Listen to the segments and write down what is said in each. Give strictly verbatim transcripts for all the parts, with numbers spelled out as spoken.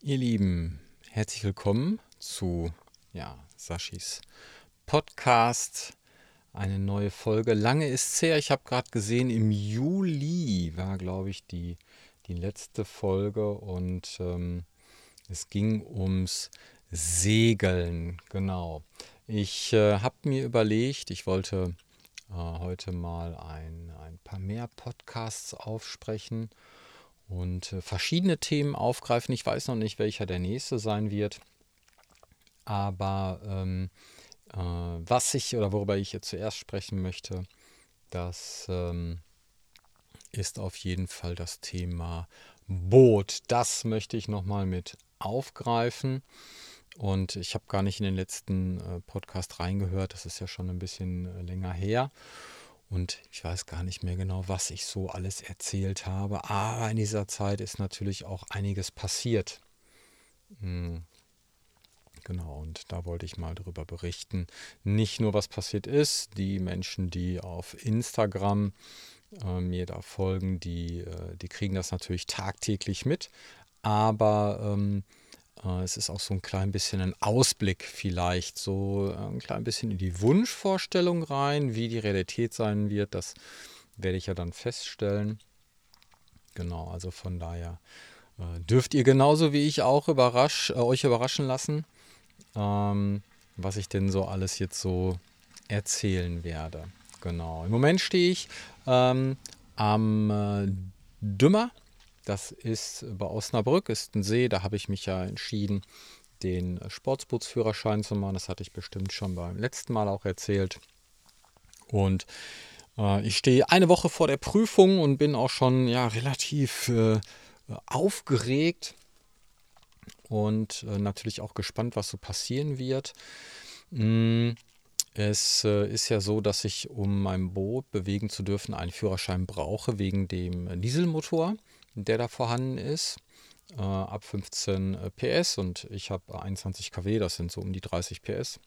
Ihr Lieben, herzlich willkommen zu ja, Saschis Podcast. Eine neue Folge. Lange ist's her. Ich habe gerade gesehen, im Juli war, glaube ich, die, die letzte Folge und ähm, es ging ums Segeln. Genau. Ich äh, habe mir überlegt, ich wollte äh, heute mal ein, ein paar mehr Podcasts aufsprechen und äh, verschiedene Themen aufgreifen. Ich weiß noch nicht, welcher der nächste sein wird, aber ähm, äh, was ich oder worüber ich jetzt zuerst sprechen möchte, das ähm, ist auf jeden Fall das Thema Boot. Das möchte ich nochmal mit aufgreifen. Und ich habe gar nicht in den letzten äh, Podcast reingehört, das ist ja schon ein bisschen äh, länger her. Und ich weiß gar nicht mehr genau, was ich so alles erzählt habe. Aber in dieser Zeit ist natürlich auch einiges passiert. Hm, genau, und da wollte ich mal darüber berichten. Nicht nur, was passiert ist. Die Menschen, die auf Instagram äh, mir da folgen, die, äh, die kriegen das natürlich tagtäglich mit. Aber ähm, äh, es ist auch so ein klein bisschen ein Ausblick vielleicht, so äh, ein klein bisschen in die Wunschvorstellung rein, wie die Realität sein wird. Das werde ich ja dann feststellen. Genau, also von daher äh, dürft ihr genauso wie ich auch überrasch, äh, euch überraschen lassen, ähm, was ich denn so alles jetzt so erzählen werde. Genau. Im Moment stehe ich ähm, am äh, Dümmer. Das ist bei Osnabrück, ist ein See. Da habe ich mich ja entschieden, den Sportsbootsführerschein zu machen. Das hatte ich bestimmt schon beim letzten Mal auch erzählt. Und äh, ich stehe eine Woche vor der Prüfung und bin auch schon ja, relativ äh, aufgeregt und äh, natürlich auch gespannt, was so passieren wird. Mm, Es äh, ist ja so, dass ich, um mein Boot bewegen zu dürfen, einen Führerschein brauche wegen dem Dieselmotor, der da vorhanden ist, äh, ab fünfzehn P S, und ich habe einundzwanzig Kilowatt, das sind so um die dreißig P S.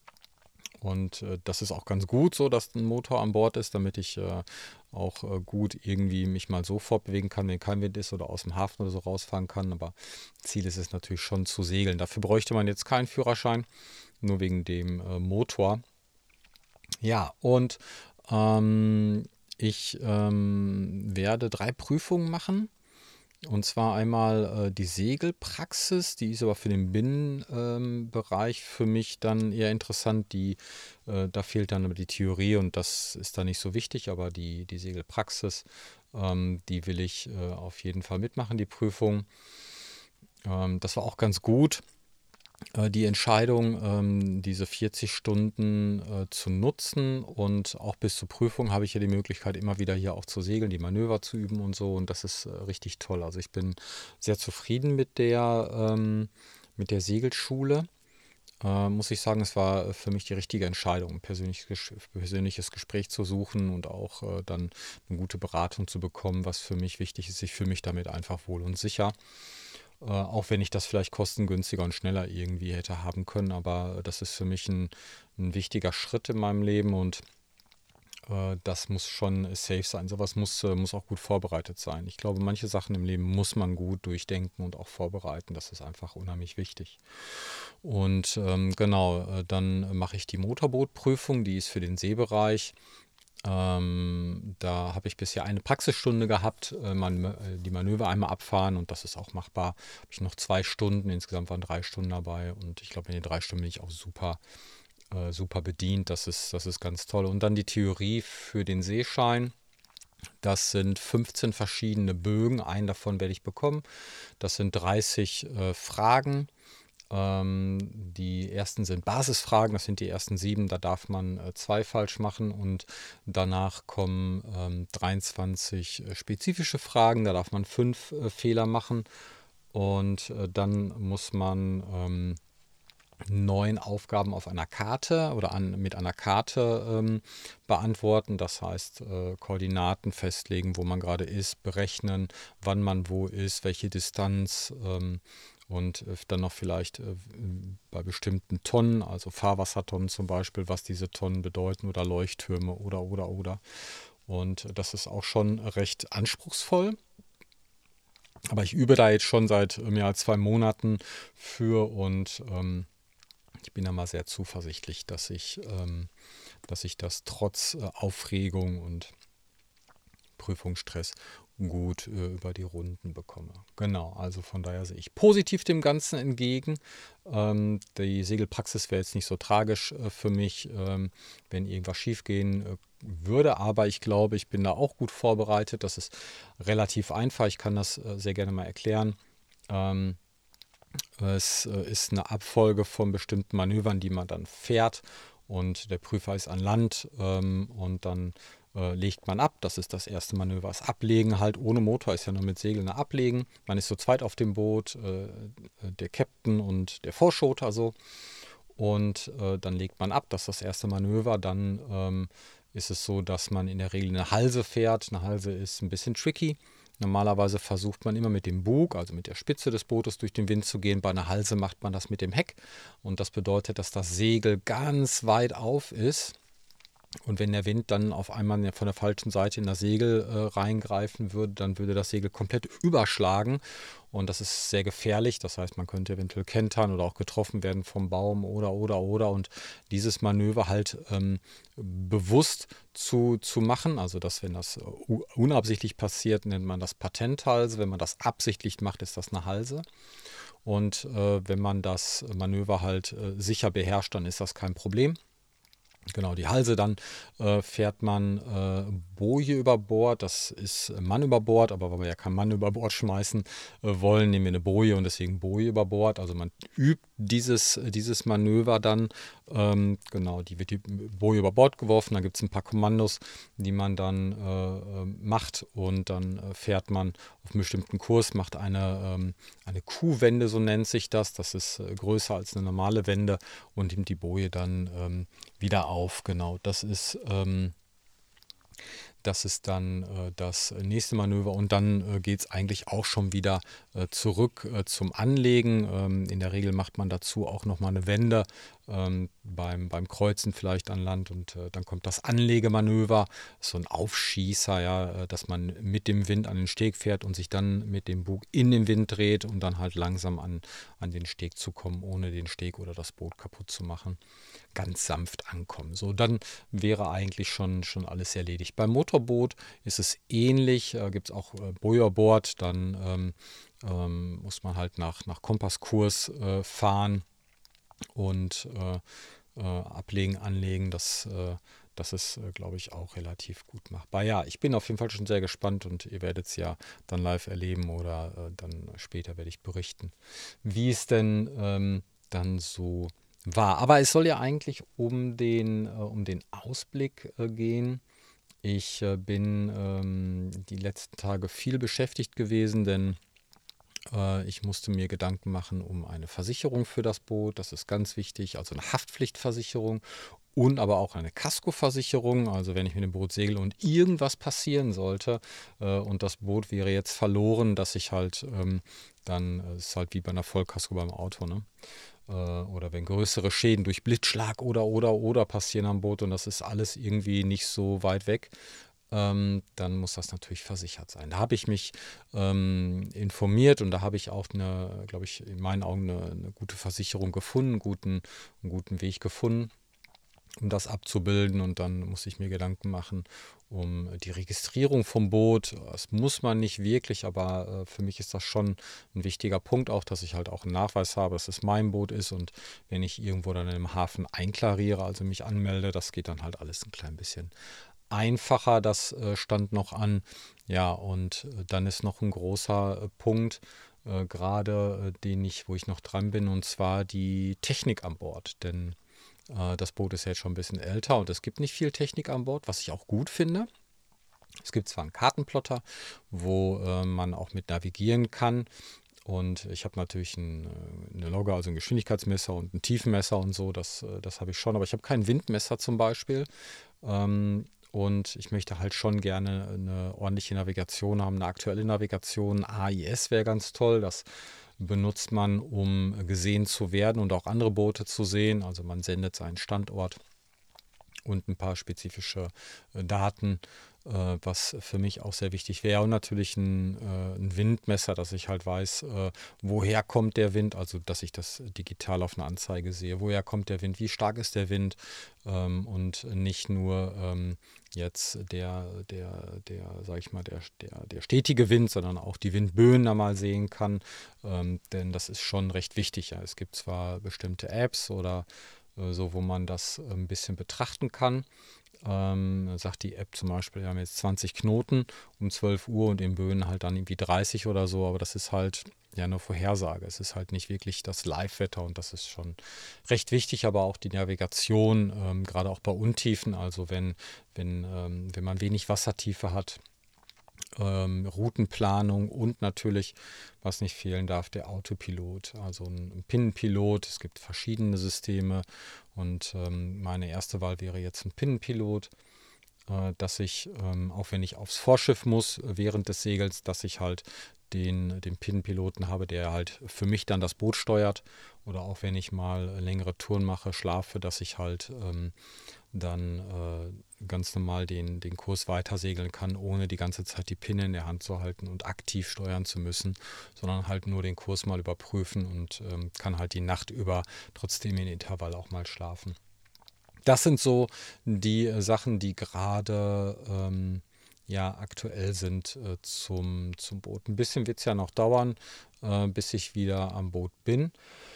Und äh, das ist auch ganz gut so, dass ein Motor an Bord ist, damit ich äh, auch äh, gut irgendwie mich mal so fortbewegen kann, wenn kein Wind ist oder aus dem Hafen oder so rausfahren kann. Aber Ziel ist es natürlich schon zu segeln. Dafür bräuchte man jetzt keinen Führerschein, nur wegen dem äh, Motor. Ja, und ähm, ich ähm, werde drei Prüfungen machen. Und zwar einmal äh, die Segelpraxis, die ist aber für den Binnenbereich ähm, für mich dann eher interessant. Die, äh, da fehlt dann aber die Theorie und das ist dann nicht so wichtig, aber die, die Segelpraxis, ähm, die will ich äh, auf jeden Fall mitmachen, die Prüfung. Ähm, das war auch ganz gut. Äh, Die Entscheidung, ähm, diese vierzig Stunden äh, zu nutzen, und auch bis zur Prüfung habe ich ja die Möglichkeit, immer wieder hier auch zu segeln, die Manöver zu üben und so. Und das ist äh, richtig toll. Also ich bin sehr zufrieden mit der, ähm, mit der Segelschule. Äh, muss ich sagen, es war für mich die richtige Entscheidung, ein persönliches, Ges- persönliches Gespräch zu suchen und auch äh, dann eine gute Beratung zu bekommen, was für mich wichtig ist. Ich fühle mich damit einfach wohl und sicher. Äh, auch wenn ich das vielleicht kostengünstiger und schneller irgendwie hätte haben können, aber das ist für mich ein, ein wichtiger Schritt in meinem Leben, und äh, das muss schon safe sein. Sowas muss, äh, muss auch gut vorbereitet sein. Ich glaube, manche Sachen im Leben muss man gut durchdenken und auch vorbereiten. Das ist einfach unheimlich wichtig. Und ähm, genau, äh, dann mache ich die Motorbootprüfung, die ist für den Seebereich. Ähm, da habe ich bisher eine Praxisstunde gehabt, äh, man, äh, die Manöver einmal abfahren, und das ist auch machbar. Habe ich noch zwei Stunden, insgesamt waren drei Stunden dabei, und ich glaube, in den drei Stunden bin ich auch super, äh, super bedient. Das ist, das ist ganz toll. Und dann die Theorie für den Seeschein. Das sind fünfzehn verschiedene Bögen, einen davon werde ich bekommen. Das sind dreißig äh, Fragen. Ähm, die ersten sind Basisfragen, das sind die ersten sieben, da darf man äh, zwei falsch machen, und danach kommen ähm, dreiundzwanzig äh, spezifische Fragen, da darf man fünf äh, Fehler machen, und äh, dann muss man ähm, neun Aufgaben auf einer Karte oder an, mit einer Karte ähm, beantworten. Das heißt, äh, Koordinaten festlegen, wo man gerade ist, berechnen, wann man wo ist, welche Distanz, ähm, und äh, dann noch vielleicht äh, bei bestimmten Tonnen, also Fahrwassertonnen zum Beispiel, was diese Tonnen bedeuten, oder Leuchttürme oder oder oder. Und das ist auch schon recht anspruchsvoll. Aber ich übe da jetzt schon seit mehr als zwei Monaten für und ähm, ich bin da mal sehr zuversichtlich, dass ich, ähm, dass ich das trotz äh, Aufregung und Prüfungsstress gut äh, über die Runden bekomme. Genau, also von daher sehe ich positiv dem Ganzen entgegen. Ähm, die Segelpraxis wäre jetzt nicht so tragisch äh, für mich, ähm, wenn irgendwas schiefgehen äh, würde, aber ich glaube, ich bin da auch gut vorbereitet. Das ist relativ einfach. Ich kann das äh, sehr gerne mal erklären. Ähm, es äh, ist eine Abfolge von bestimmten Manövern, die man dann fährt und der Prüfer ist an Land ähm, und dann äh, legt man ab. Das ist das erste Manöver. Das Ablegen halt ohne Motor ist ja nur mit Segeln ablegen. Man ist so zweit auf dem Boot, äh, der Captain und der Vorschoter so. Und äh, dann legt man ab. Das ist das erste Manöver. Dann ähm, ist es so, dass man in der Regel eine Halse fährt. Eine Halse ist ein bisschen tricky. Normalerweise versucht man immer mit dem Bug, also mit der Spitze des Bootes durch den Wind zu gehen. Bei einer Halse macht man das mit dem Heck. Und das bedeutet, dass das Segel ganz weit auf ist. Und wenn der Wind dann auf einmal von der falschen Seite in das Segel äh, reingreifen würde, dann würde das Segel komplett überschlagen. Und das ist sehr gefährlich. Das heißt, man könnte eventuell kentern oder auch getroffen werden vom Baum oder, oder, oder. Und dieses Manöver halt ähm, bewusst zu, zu machen, also dass, wenn das uh, unabsichtlich passiert, nennt man das Patenthalse. Wenn man das absichtlich macht, ist das eine Halse. Und äh, wenn man das Manöver halt äh, sicher beherrscht, dann ist das kein Problem. Genau, die Halse, dann äh, fährt man äh, Boje über Bord. Das ist Mann über Bord, aber weil wir ja keinen Mann über Bord schmeißen äh, wollen, nehmen wir eine Boje und deswegen Boje über Bord. Also man übt dieses, dieses Manöver dann. Ähm, genau, die wird die Boje über Bord geworfen. Dann gibt es ein paar Kommandos, die man dann äh, macht und dann äh, fährt man auf einem bestimmten Kurs, macht eine, ähm, eine Kuhwende, so nennt sich das. Das ist äh, größer als eine normale Wende und nimmt die Boje dann ähm, wieder auf. Genau, das ist, ähm, das ist dann äh, das nächste Manöver und dann äh, geht es eigentlich auch schon wieder äh, zurück äh, zum Anlegen. Ähm, in der Regel macht man dazu auch nochmal eine Wende ähm, beim, beim Kreuzen vielleicht an Land und äh, dann kommt das Anlegemanöver, so ein Aufschießer, ja, äh, dass man mit dem Wind an den Steg fährt und sich dann mit dem Bug in den Wind dreht, um dann halt langsam an, an den Steg zu kommen, ohne den Steg oder das Boot kaputt zu machen. Ganz sanft ankommen. So, dann wäre eigentlich schon, schon alles erledigt. Beim Motorboot ist es ähnlich, äh, gibt es auch äh, Bojerbord, dann ähm, ähm, muss man halt nach, nach Kompasskurs äh, fahren und äh, äh, ablegen, anlegen. Das, äh, das ist, äh, glaube ich, auch relativ gut machbar. Ja, ich bin auf jeden Fall schon sehr gespannt und ihr werdet es ja dann live erleben oder äh, dann später werde ich berichten, wie es denn ähm, dann so war. Aber es soll ja eigentlich um den, äh, um den Ausblick äh, gehen. Ich äh, bin ähm, die letzten Tage viel beschäftigt gewesen, denn äh, ich musste mir Gedanken machen um eine Versicherung für das Boot. Das ist ganz wichtig, also eine Haftpflichtversicherung und aber auch eine Kaskoversicherung. Also wenn ich mit dem Boot segle und irgendwas passieren sollte äh, und das Boot wäre jetzt verloren, dass ich halt ähm, dann, äh, ist halt wie bei einer Vollkasko beim Auto, ne? Oder wenn größere Schäden durch Blitzschlag oder, oder, oder passieren am Boot und das ist alles irgendwie nicht so weit weg, ähm, dann muss das natürlich versichert sein. Da habe ich mich ähm, informiert und da habe ich auch eine, glaube ich, in meinen Augen eine, eine gute Versicherung gefunden, einen guten, einen guten Weg gefunden, um das abzubilden. Und dann muss ich mir Gedanken machen um die Registrierung vom Boot. Das muss man nicht wirklich, aber äh, für mich ist das schon ein wichtiger Punkt auch, dass ich halt auch einen Nachweis habe, dass es mein Boot ist. Und wenn ich irgendwo dann im Hafen einklariere, also mich anmelde, das geht dann halt alles ein klein bisschen einfacher. Das äh, stand noch an. Ja, und äh, dann ist noch ein großer äh, Punkt, äh, gerade äh, den ich, wo ich noch dran bin, und zwar die Technik an Bord. Denn das Boot ist ja jetzt schon ein bisschen älter und es gibt nicht viel Technik an Bord, was ich auch gut finde. Es gibt zwar einen Kartenplotter, wo äh, man auch mit navigieren kann. Und ich habe natürlich ein, eine Logge, also ein Geschwindigkeitsmesser und ein Tiefenmesser und so. Das, das habe ich schon. Aber ich habe kein Windmesser zum Beispiel. Ähm, und ich möchte halt schon gerne eine ordentliche Navigation haben, eine aktuelle Navigation. A I S wäre ganz toll. Das benutzt man, um gesehen zu werden und auch andere Boote zu sehen. Also man sendet seinen Standort und ein paar spezifische äh, Daten äh, was für mich auch sehr wichtig wäre. Und natürlich ein, äh, ein Windmesser, dass ich halt weiß, äh, woher kommt der Wind, also dass ich das digital auf einer Anzeige sehe. Woher kommt der Wind, wie stark ist der Wind, ähm, und nicht nur ähm, jetzt der, der, der, sag ich mal, der, der, der stetige Wind, sondern auch die Windböen da mal sehen kann. Ähm, denn das ist schon recht wichtig. Ja. Es gibt zwar bestimmte Apps oder äh, so, wo man das ein bisschen betrachten kann. Ähm, sagt die App zum Beispiel, wir haben jetzt zwanzig Knoten um zwölf Uhr und in Böen halt dann irgendwie dreißig oder so, aber das ist halt ja eine Vorhersage. Es ist halt nicht wirklich das Live-Wetter und das ist schon recht wichtig, aber auch die Navigation, ähm, gerade auch bei Untiefen, also wenn, wenn, ähm, wenn man wenig Wassertiefe hat, ähm, Routenplanung und natürlich, was nicht fehlen darf, der Autopilot, also ein, ein Pinnenpilot. Es gibt verschiedene Systeme und ähm, meine erste Wahl wäre jetzt ein Pinnenpilot, äh, dass ich, ähm, auch wenn ich aufs Vorschiff muss während des Segels, dass ich halt den, den Pinnenpiloten habe, der halt für mich dann das Boot steuert. Oder auch wenn ich mal längere Touren mache, schlafe, dass ich halt ähm, dann äh, ganz normal den, den Kurs weitersegeln kann, ohne die ganze Zeit die Pinne in der Hand zu halten und aktiv steuern zu müssen, sondern halt nur den Kurs mal überprüfen und ähm, kann halt die Nacht über trotzdem in Intervall auch mal schlafen. Das sind so die äh, Sachen, die gerade ähm, ja aktuell sind äh, zum, zum Boot. Ein bisschen wird es ja noch dauern, äh, bis ich wieder am Boot bin.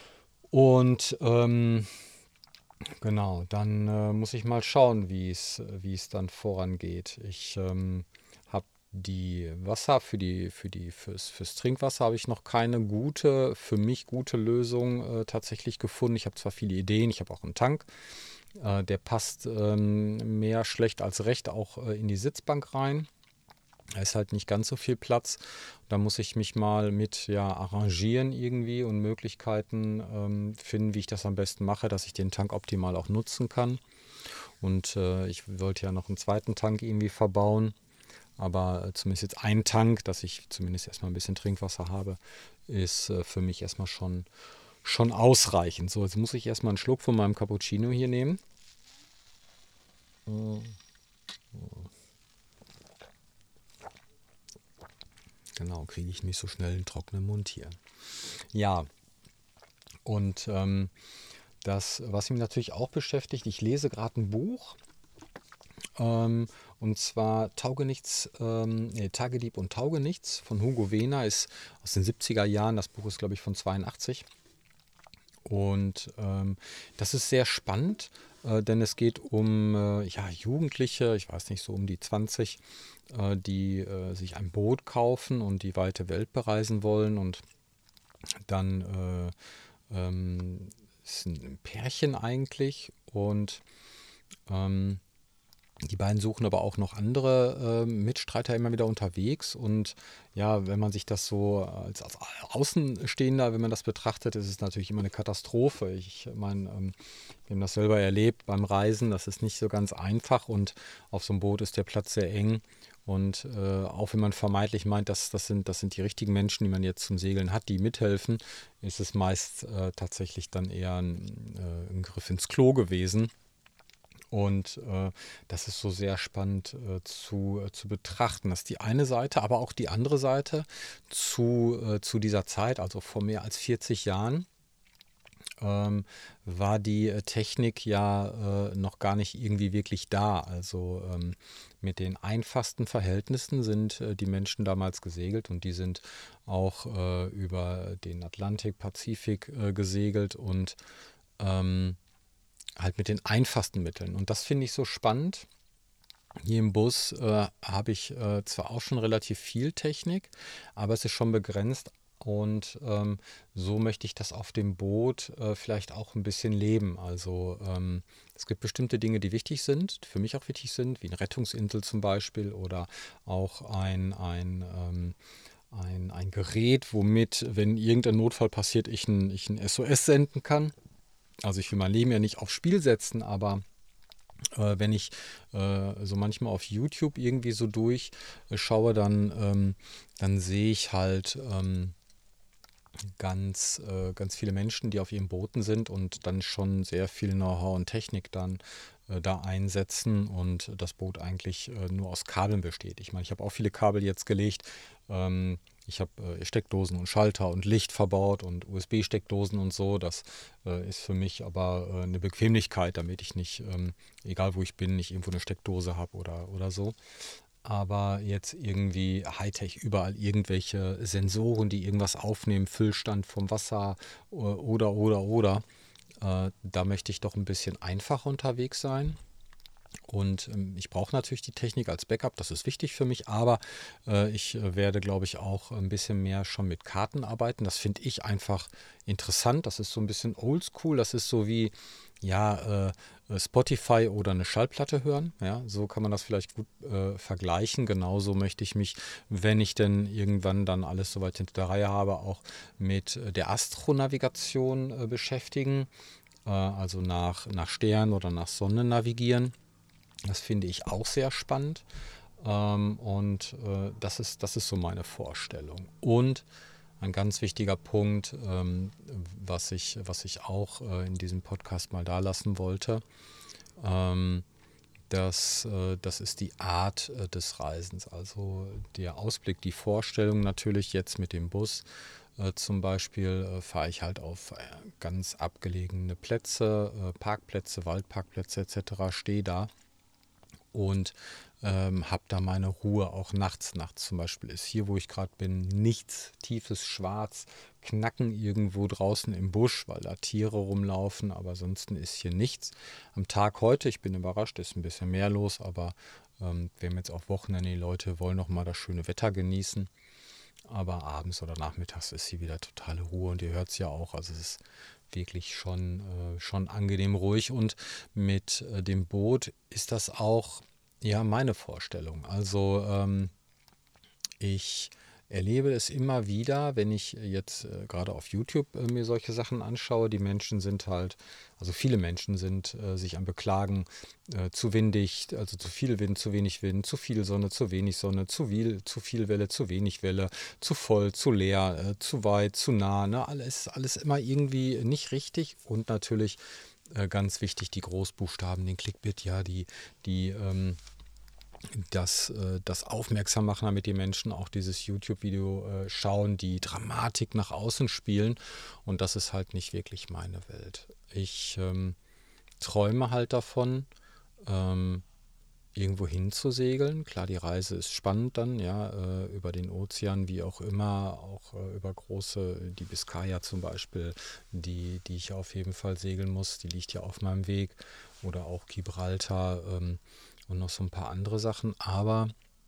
Und ähm, genau, dann äh, muss ich mal schauen, wie es wie es dann vorangeht. Ich ähm, habe die Wasser für die für die fürs, fürs Trinkwasser habe ich noch keine gute für mich gute Lösung äh, tatsächlich gefunden. Ich habe zwar viele Ideen, ich habe auch einen Tank, äh, der passt ähm, mehr schlecht als recht auch äh, in die Sitzbank rein. Da ist halt nicht ganz so viel Platz. Da muss ich mich mal mit ja, arrangieren irgendwie und Möglichkeiten ähm, finden, wie ich das am besten mache, dass ich den Tank optimal auch nutzen kann. Und äh, ich wollte ja noch einen zweiten Tank irgendwie verbauen. Aber äh, zumindest jetzt ein Tank, dass ich zumindest erstmal ein bisschen Trinkwasser habe, ist äh, für mich erstmal schon, schon ausreichend. So, jetzt muss ich erstmal einen Schluck von meinem Cappuccino hier nehmen. Genau, kriege ich nicht so schnell einen trockenen Mund hier. Ja, und ähm, das, was mich natürlich auch beschäftigt, ich lese gerade ein Buch, ähm, und zwar Taugenichts, ähm, nee, Tagedieb und Taugenichts von Hugo Wehner, ist aus den siebziger Jahren. Das Buch ist, glaube ich, von zweiundachtzig. Und ähm, das ist sehr spannend, äh, denn es geht um äh, ja, Jugendliche, ich weiß nicht, so um die zwanzig, äh, die äh, sich ein Boot kaufen und die weite Welt bereisen wollen. Und dann äh, ähm, ist ein Pärchen eigentlich und ähm, die beiden suchen aber auch noch andere äh, Mitstreiter immer wieder unterwegs. Und ja, wenn man sich das so als, als Außenstehender, wenn man das betrachtet, ist es natürlich immer eine Katastrophe. Ich meine, ähm, wir haben das selber erlebt beim Reisen. Das ist nicht so ganz einfach und auf so einem Boot ist der Platz sehr eng. Und äh, auch wenn man vermeintlich meint, dass das sind, das sind die richtigen Menschen, die man jetzt zum Segeln hat, die mithelfen, ist es meist äh, tatsächlich dann eher ein, äh, ein Griff ins Klo gewesen. Und äh, das ist so sehr spannend äh, zu, äh, zu betrachten. Das ist die eine Seite, aber auch die andere Seite zu, äh, zu dieser Zeit, also vor mehr als vierzig Jahren, ähm, war die äh, Technik ja äh, noch gar nicht irgendwie wirklich da. Also ähm, mit den einfachsten Verhältnissen sind äh, die Menschen damals gesegelt und die sind auch äh, über den Atlantik, Pazifik äh, gesegelt und ähm, halt mit den einfachsten Mitteln. Und das finde ich so spannend. Hier im Bus äh, habe ich äh, zwar auch schon relativ viel Technik, aber es ist schon begrenzt. Und ähm, so möchte ich das auf dem Boot äh, vielleicht auch ein bisschen leben. Also ähm, es gibt bestimmte Dinge, die wichtig sind, für mich auch wichtig sind, wie ein Rettungsinsel zum Beispiel oder auch ein, ein, ähm, ein, ein Gerät, womit, wenn irgendein Notfall passiert, ich ein, ich ein S O S senden kann. Also ich will mein Leben ja nicht aufs Spiel setzen, aber äh, wenn ich äh, so manchmal auf YouTube irgendwie so durchschaue, dann, ähm, dann sehe ich halt ähm, ganz, äh, ganz viele Menschen, die auf ihren Booten sind und dann schon sehr viel Know-how und Technik dann äh, da einsetzen und das Boot eigentlich äh, nur aus Kabeln besteht. Ich meine, ich habe auch viele Kabel jetzt gelegt. Ähm, ich habe äh, Steckdosen und Schalter und Licht verbaut und U S B-Steckdosen und so. Das äh, ist für mich aber äh, eine Bequemlichkeit, damit ich nicht, ähm, egal wo ich bin, nicht irgendwo eine Steckdose habe oder, oder so. Aber jetzt irgendwie Hightech, überall irgendwelche Sensoren, die irgendwas aufnehmen, Füllstand vom Wasser äh, oder, oder, oder. Äh, da möchte ich doch ein bisschen einfacher unterwegs sein. Und ähm, ich brauche natürlich die Technik als Backup, das ist wichtig für mich, aber äh, ich äh, werde, glaube ich, auch ein bisschen mehr schon mit Karten arbeiten. Das finde ich einfach interessant. Das ist so ein bisschen oldschool. Das ist so wie, ja, äh, Spotify oder eine Schallplatte hören. Ja, so kann man das vielleicht gut äh, vergleichen. Genauso möchte ich mich, wenn ich denn irgendwann dann alles soweit hinter der Reihe habe, auch mit äh, der Astronavigation äh, beschäftigen. Äh, also nach, nach Sternen oder nach Sonne navigieren. Das finde ich auch sehr spannend. Ähm, und äh, das ist, das ist so meine Vorstellung. Und ein ganz wichtiger Punkt, ähm, was ich, was ich auch äh, in diesem Podcast mal da lassen wollte, ähm, das, äh, das ist die Art äh, des Reisens. Also der Ausblick, die Vorstellung natürlich jetzt mit dem Bus. Äh, zum Beispiel äh, fahre ich halt auf äh, ganz abgelegene Plätze, äh, Parkplätze, Waldparkplätze et cetera, stehe da und ähm, habe da meine Ruhe auch nachts. Nachts zum Beispiel ist hier, wo ich gerade bin, nichts, tiefes Schwarz, Knacken irgendwo draußen im Busch, weil da Tiere rumlaufen, aber ansonsten ist hier nichts. Am Tag heute, ich bin überrascht, ist ein bisschen mehr los, aber ähm, wir haben jetzt auch Wochenende, die Leute wollen noch mal das schöne Wetter genießen. Aber abends oder nachmittags ist hier wieder totale Ruhe und ihr hört es ja auch. Also es ist wirklich schon, äh, schon angenehm ruhig und mit äh, dem Boot ist das auch ja meine Vorstellung. Also ähm, ich erlebe es immer wieder, wenn ich jetzt äh, gerade auf YouTube äh, mir solche Sachen anschaue. Die Menschen sind halt, also viele Menschen sind äh, sich am Beklagen, äh, zu windig, also zu viel Wind, zu wenig Wind, zu viel Sonne, zu wenig Sonne, zu viel, zu viel Welle, zu wenig Welle, zu voll, zu leer, äh, zu weit, zu nah. Ne? Alles, alles immer irgendwie nicht richtig und natürlich äh, ganz wichtig die Großbuchstaben, den Clickbait, ja, die, die ähm, das, äh, das aufmerksam machen, damit die Menschen auch dieses YouTube-Video äh, schauen, die Dramatik nach außen spielen. Und das ist halt nicht wirklich meine Welt. Ich ähm, träume halt davon, ähm, irgendwo hin zu segeln. Klar, die Reise ist spannend dann, ja, äh, über den Ozean, wie auch immer, auch äh, über große, die Biskaya zum Beispiel, die, die ich auf jeden Fall segeln muss, die liegt ja auf meinem Weg. Oder auch Gibraltar ähm, und noch so ein paar andere Sachen. Aber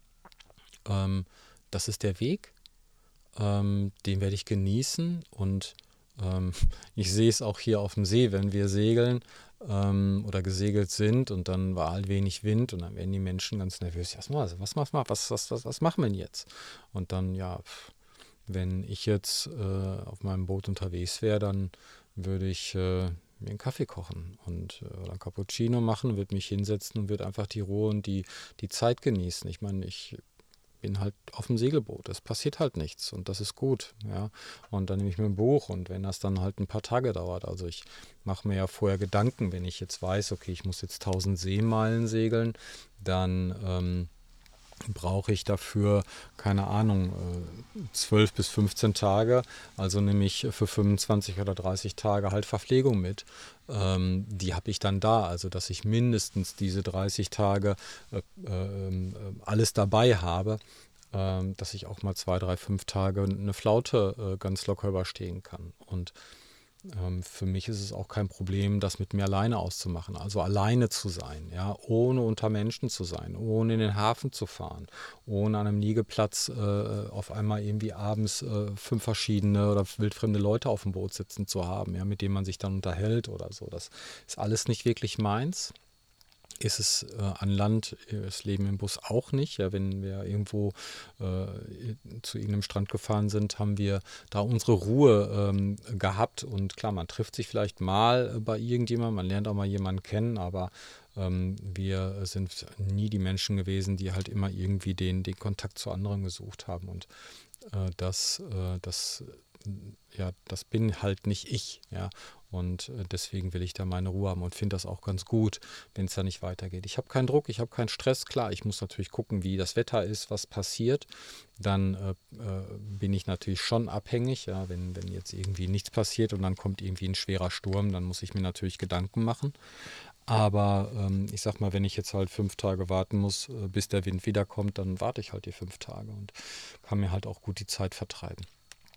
ähm, das ist der Weg, ähm, den werde ich genießen und ähm, ich sehe es auch hier auf dem See, wenn wir segeln ähm, oder gesegelt sind und dann war halt wenig Wind und dann werden die Menschen ganz nervös. Ja, was, was, was, was, was, was, was machen wir denn jetzt? Und dann, ja, pff, wenn ich jetzt äh, auf meinem Boot unterwegs wäre, dann würde ich äh, mir einen Kaffee kochen und äh, oder einen Cappuccino machen, würde mich hinsetzen und würde einfach die Ruhe und die, die Zeit genießen. Ich meine, ich bin halt auf dem Segelboot. Es passiert halt nichts und das ist gut, ja. Und dann nehme ich mir ein Buch und wenn das dann halt ein paar Tage dauert, also ich mache mir ja vorher Gedanken, wenn ich jetzt weiß, okay, ich muss jetzt tausend Seemeilen segeln, dann ähm, brauche ich dafür, keine Ahnung, zwölf bis fünfzehn Tage. Also nehme ich für fünfundzwanzig oder dreißig Tage halt Verpflegung mit. Ähm, die habe ich dann da, also dass ich mindestens diese dreißig Tage äh, äh, alles dabei habe, äh, dass ich auch mal zwei, drei, fünf Tage eine Flaute äh, ganz locker überstehen kann. Und ähm, für mich ist es auch kein Problem, das mit mir alleine auszumachen. Also alleine zu sein, ja, ohne unter Menschen zu sein, ohne in den Hafen zu fahren, ohne an einem Liegeplatz äh, auf einmal irgendwie abends äh, fünf verschiedene oder wildfremde Leute auf dem Boot sitzen zu haben, ja, mit denen man sich dann unterhält oder so. Das ist alles nicht wirklich meins. Ist es äh, an Land, äh, das Leben im Bus auch nicht. Ja, wenn wir irgendwo äh, zu irgendeinem Strand gefahren sind, haben wir da unsere Ruhe ähm, gehabt. Und klar, man trifft sich vielleicht mal bei irgendjemandem, man lernt auch mal jemanden kennen, aber ähm, wir sind nie die Menschen gewesen, die halt immer irgendwie den, den Kontakt zu anderen gesucht haben. Und äh, das, äh, das ja, das bin halt nicht ich, ja. Und äh, deswegen will ich da meine Ruhe haben und finde das auch ganz gut, wenn es da nicht weitergeht. Ich habe keinen Druck, ich habe keinen Stress. Klar, ich muss natürlich gucken, wie das Wetter ist, was passiert. Dann äh, äh, bin ich natürlich schon abhängig, ja, wenn, wenn jetzt irgendwie nichts passiert und dann kommt irgendwie ein schwerer Sturm, dann muss ich mir natürlich Gedanken machen. Aber ähm, ich sag mal, wenn ich jetzt halt fünf Tage warten muss, äh, bis der Wind wiederkommt, dann warte ich halt die fünf Tage und kann mir halt auch gut die Zeit vertreiben.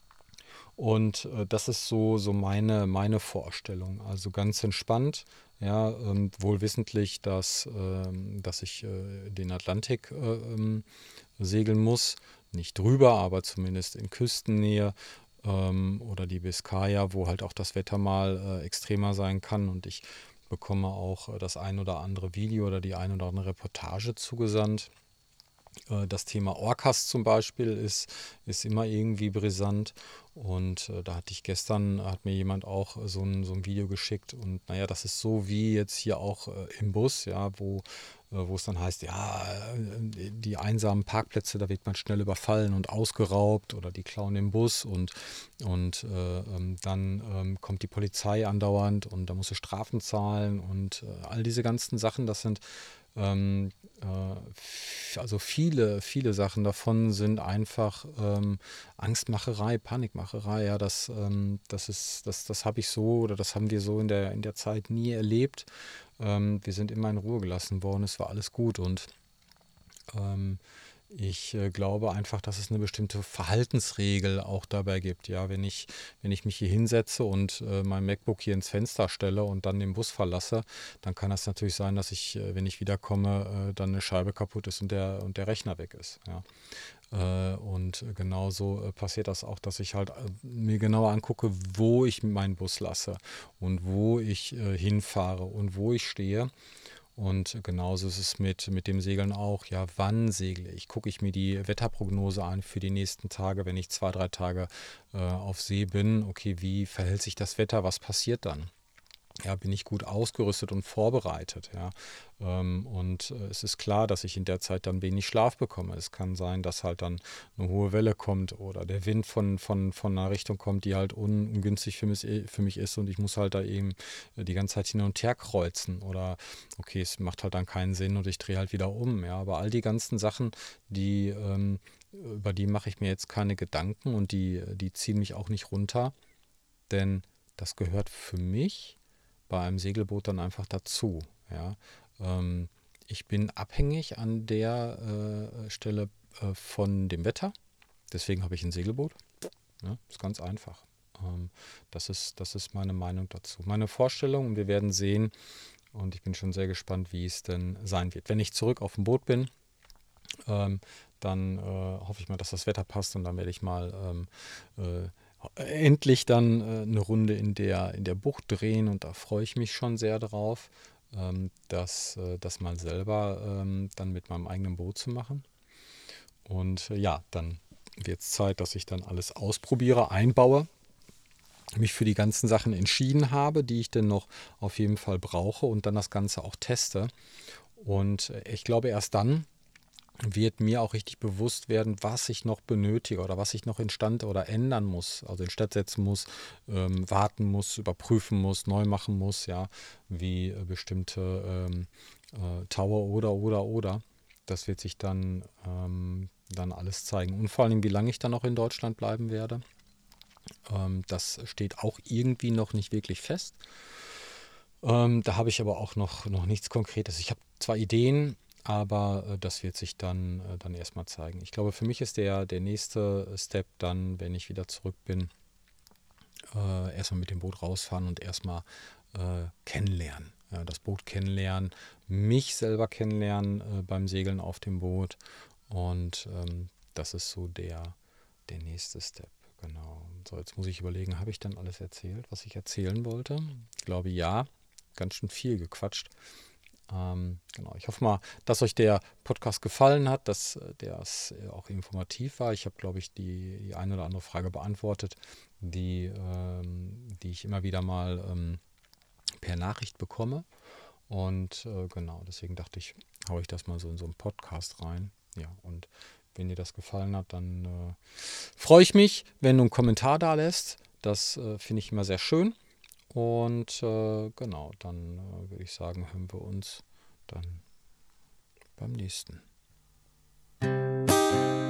Und äh, das ist so, so meine, meine Vorstellung. Also ganz entspannt, ja, ähm, wohl wissentlich, dass, ähm, dass ich äh, den Atlantik äh, ähm, segeln muss. Nicht drüber, aber zumindest in Küstennähe ähm, oder die Biskaya, wo halt auch das Wetter mal äh, extremer sein kann. Und ich bekomme auch äh, das ein oder andere Video oder die ein oder andere Reportage zugesandt. Äh, Das Thema Orcas zum Beispiel ist, ist immer irgendwie brisant. Und äh, da hatte ich gestern, hat mir jemand auch äh, so ein, so ein Video geschickt. Und naja, das ist so wie jetzt hier auch äh, im Bus, ja, wo, äh, wo es dann heißt, ja, äh, die einsamen Parkplätze, da wird man schnell überfallen und ausgeraubt oder die klauen den Bus und, und äh, ähm, dann ähm, kommt die Polizei andauernd und da musst du Strafen zahlen und äh, all diese ganzen Sachen, das sind ähm, äh, also viele, viele Sachen davon sind einfach ähm, Angstmacherei, Panikmacherei. Ja, das, ähm, das ist, das, das habe ich so oder das haben wir so in der, in der Zeit nie erlebt. Ähm, wir sind immer in Ruhe gelassen worden, es war alles gut und ähm, ich äh, glaube einfach, dass es eine bestimmte Verhaltensregel auch dabei gibt. Ja, wenn ich, wenn ich mich hier hinsetze und äh, mein MacBook hier ins Fenster stelle und dann den Bus verlasse, dann kann das natürlich sein, dass ich, äh, wenn ich wiederkomme, äh, dann eine Scheibe kaputt ist und der, und der Rechner weg ist. Ja. Äh, und genauso äh, passiert das auch, dass ich halt äh, mir genauer angucke, wo ich meinen Bus lasse und wo ich äh, hinfahre und wo ich stehe. Und genauso ist es mit, mit dem Segeln auch. Ja, wann segle ich? Gucke ich mir die Wetterprognose an für die nächsten Tage, wenn ich zwei, drei Tage äh, auf See bin. Okay, wie verhält sich das Wetter? Was passiert dann? Ja, bin ich gut ausgerüstet und vorbereitet, ja. Ähm, und äh, es ist klar, dass ich in der Zeit dann wenig Schlaf bekomme. Es kann sein, dass halt dann eine hohe Welle kommt oder der Wind von, von, von einer Richtung kommt, die halt un, ungünstig für mich, für mich ist und ich muss halt da eben äh, die ganze Zeit hin und her kreuzen oder okay, es macht halt dann keinen Sinn und ich drehe halt wieder um, ja. Aber all die ganzen Sachen, die, ähm, über die mache ich mir jetzt keine Gedanken und die, die ziehen mich auch nicht runter, denn das gehört für mich bei einem Segelboot dann einfach dazu. Ja. Ähm, ich bin abhängig an der äh, Stelle äh, von dem Wetter. Deswegen habe ich ein Segelboot. Ja, ist ganz einfach. Ähm, das ist, das ist meine Meinung dazu. Meine Vorstellung und wir werden sehen. Und ich bin schon sehr gespannt, wie es denn sein wird. Wenn ich zurück auf dem Boot bin, ähm, dann äh, hoffe ich mal, dass das Wetter passt und dann werde ich mal ähm, äh, endlich dann äh, eine Runde in der, in der Bucht drehen und da freue ich mich schon sehr drauf, ähm, das, äh, das mal selber ähm, dann mit meinem eigenen Boot zu machen. Und äh, ja, dann wird es Zeit, dass ich dann alles ausprobiere, einbaue, mich für die ganzen Sachen entschieden habe, die ich denn noch auf jeden Fall brauche und dann das Ganze auch teste. Und äh, ich glaube, erst dann wird mir auch richtig bewusst werden, was ich noch benötige oder was ich noch instand oder ändern muss, also instand setzen muss, ähm, warten muss, überprüfen muss, neu machen muss, ja, wie äh, bestimmte ähm, äh, Tower oder oder oder. Das wird sich dann, ähm, dann alles zeigen. Und vor allem, wie lange ich dann noch in Deutschland bleiben werde. Ähm, das steht auch irgendwie noch nicht wirklich fest. Ähm, da habe ich aber auch noch, noch nichts Konkretes. Ich habe zwar Ideen, aber äh, das wird sich dann, äh, dann erstmal zeigen. Ich glaube, für mich ist der, der nächste Step dann, wenn ich wieder zurück bin, äh, erstmal mit dem Boot rausfahren und erstmal äh, kennenlernen. Ja, das Boot kennenlernen, mich selber kennenlernen äh, beim Segeln auf dem Boot. Und ähm, das ist so der, der nächste Step. Genau. So, jetzt muss ich überlegen, habe ich dann alles erzählt, was ich erzählen wollte? Ich glaube ja, ganz schön viel gequatscht. Ähm, genau, ich hoffe mal, dass euch der Podcast gefallen hat, dass äh, der äh, auch informativ war. Ich habe, glaube ich, die, die eine oder andere Frage beantwortet, die, ähm, die ich immer wieder mal ähm, per Nachricht bekomme. Und äh, genau, deswegen dachte ich, haue ich das mal so in so einen Podcast rein. Ja, und wenn dir das gefallen hat, dann äh, freue ich mich, wenn du einen Kommentar da lässt. Das äh, finde ich immer sehr schön. Und äh, genau, dann äh, würde ich sagen, hören wir uns dann beim nächsten.